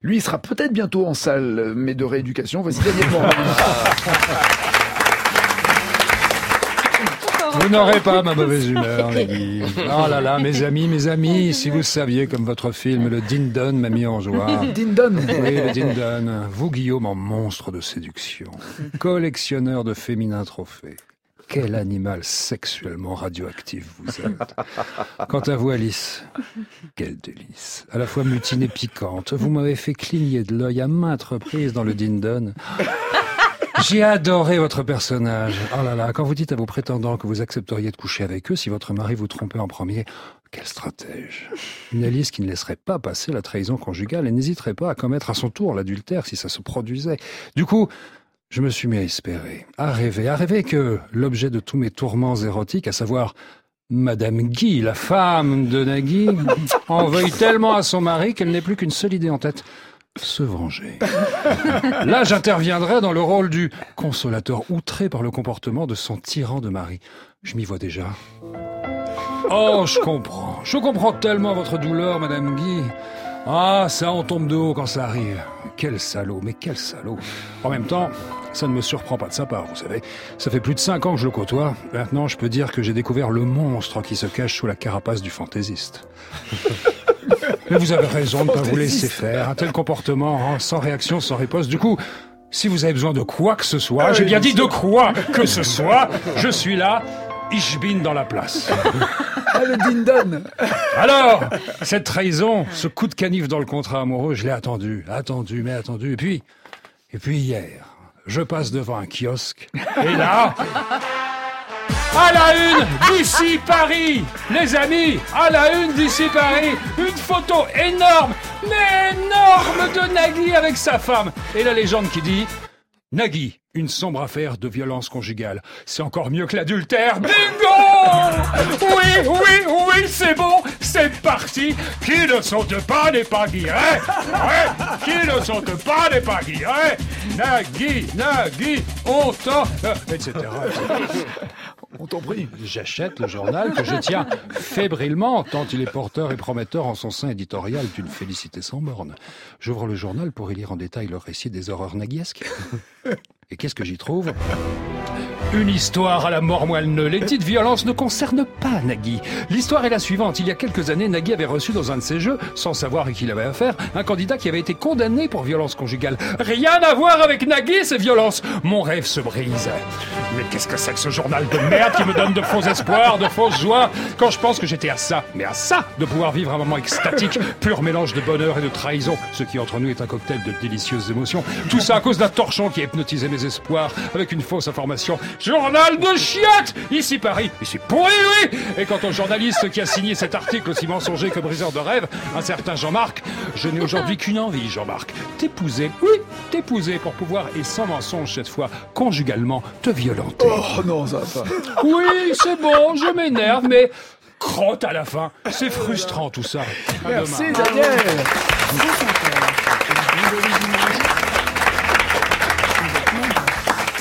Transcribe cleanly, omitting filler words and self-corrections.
Lui, il sera peut-être bientôt en salle, mais de rééducation. Voici Daniel Morin. Vous n'aurez pas ma mauvaise humeur, Nagui. Oh là là, mes amis, si vous saviez comme votre film, le Din-Don, m'a mis en joie. Din-Don. Oui, le Din-Don. Vous, Guillaume, en monstre de séduction. Collectionneur de féminins trophées. Quel animal sexuellement radioactif vous êtes. Quant à vous, Alice, quel délice. À la fois mutine et piquante. Vous m'avez fait cligner de l'œil à maintes reprises dans le Din-Don. J'ai adoré votre personnage. Oh là là, quand vous dites à vos prétendants que vous accepteriez de coucher avec eux si votre mari vous trompait en premier, quel stratège. Une Alice qui ne laisserait pas passer la trahison conjugale et n'hésiterait pas à commettre à son tour l'adultère si ça se produisait. Du coup, je me suis mis à espérer, à rêver que l'objet de tous mes tourments érotiques, à savoir Madame Guy, la femme de Nagui, en veuille tellement à son mari qu'elle n'ait plus qu'une seule idée en tête. Se venger. Là, j'interviendrai dans le rôle du consolateur outré par le comportement de son tyran de mari. Je m'y vois déjà. Oh, je comprends tellement votre douleur, Madame Guy. Ah, ça, on tombe de haut quand ça arrive. Quel salaud, mais quel salaud. En même temps, ça ne me surprend pas de sa part, vous savez. Ça fait plus de 5 ans que je le côtoie. Maintenant, je peux dire que j'ai découvert le monstre qui se cache sous la carapace du fantaisiste. Mais vous avez raison de ne pas vous laisser faire. Un tel comportement, sans réaction, sans riposte. Du coup, si vous avez besoin de quoi que ce soit, j'ai bien dit de quoi que ce soit, je suis là, ich bin dans la place. Ah, le Din-Don. Alors, cette trahison, ce coup de canif dans le contrat amoureux, je l'ai attendu. Et puis hier, je passe devant un kiosque, et là... À la une d'ici Paris, les amis, à la une d'ici Paris, une photo énorme, mais énorme de Nagui avec sa femme. Et la légende qui dit Nagui, une sombre affaire de violence conjugale. C'est encore mieux que l'adultère. Bingo! Oui, c'est bon, c'est parti. Qui ne saute pas n'est pas guiré. Ouais, qui ne saute pas n'est pas guiré. Nagui, on t'en... etc. On t'en prie. J'achète le journal que je tiens fébrilement, tant il est porteur et prometteur en son sein éditorial d'une félicité sans borne. J'ouvre le journal pour y lire en détail le récit des horreurs naguiesques. Et qu'est-ce que j'y trouve ? Une histoire à la mort moelleux. Les petites violences ne concernent pas Nagui. L'histoire est la suivante. Il y a quelques années, Nagui avait reçu dans un de ses jeux, sans savoir à qui il avait affaire, un candidat qui avait été condamné pour violence conjugale. Rien à voir avec Nagui, ces violences. Mon rêve se brise. Mais qu'est-ce que c'est que ce journal de merde qui me donne de faux espoirs, de fausses joies, quand je pense que j'étais à ça, de pouvoir vivre un moment extatique, pur mélange de bonheur et de trahison, ce qui entre nous est un cocktail de délicieuses émotions. Tout ça à cause d'un torchon qui a hypnotisé mes espoirs avec une fausse information. Journal de chiottes! Ici Paris, ici pourri, oui! Et quant au journaliste qui a signé cet article aussi mensonger que briseur de rêve, un certain Jean-Marc, je n'ai aujourd'hui qu'une envie, Jean-Marc. T'épouser pour pouvoir, et sans mensonge cette fois, conjugalement, te violenter. Oh non, ça va pas. Oui, c'est bon, je m'énerve, mais crotte à la fin. C'est frustrant tout ça. Merci, Daniel.